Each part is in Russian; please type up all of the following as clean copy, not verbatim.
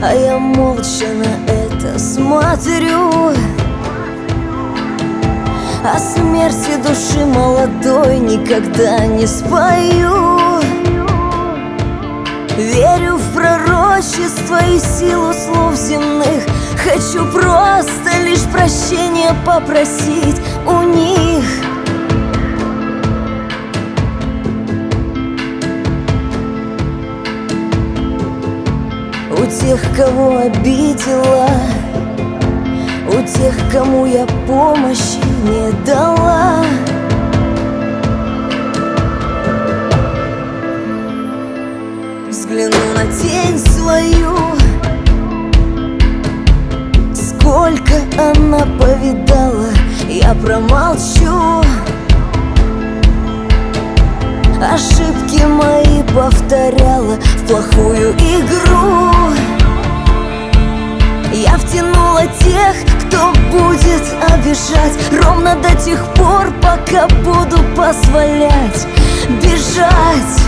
а я молча на это смотрю. О смерти души молодой никогда не спою. Верю в пророчество и силу слов земных. Хочу просто лишь прощения попросить у них. У тех, кого обидела, у тех, кому я помощи не дала. Взгляну на тень свою, сколько она повидала, я промолчу. Ошибки мои повторяла в плохую игру. Я втянула тех, кто будет обижать, ровно до тех пор, пока буду позволять бежать.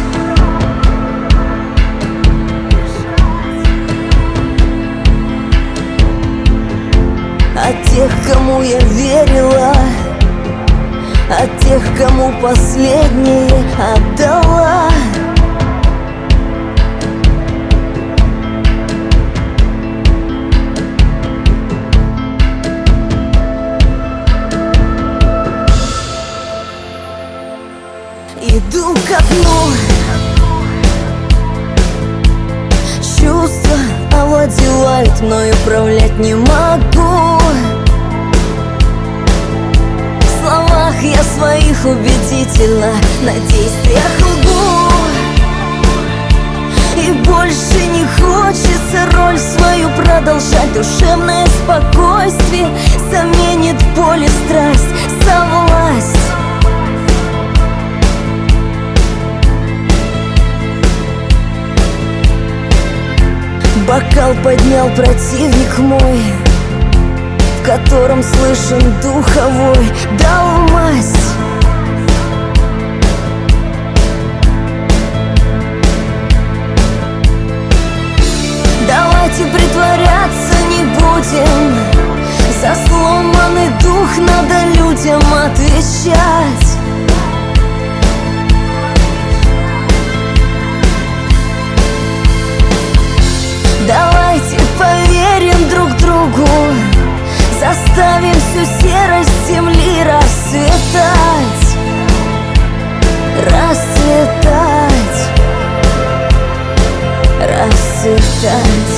От тех, кому я верила, от тех, кому последнее отдала. Иду к окну, чувства овладевают мной, управлять не могу. В словах я своих убедительно, на действиях лгу. И больше не хочется роль свою продолжать. Душевное спокойствие заменит боль и страсть за власть. Бокал поднял противник мой, в котором слышен духовой, дал масть. Давайте притворяться не будем, за сломанный дух надо людям отвечать. Давайте поверим друг другу, заставим всю серость земли расцветать, расцветать, расцветать.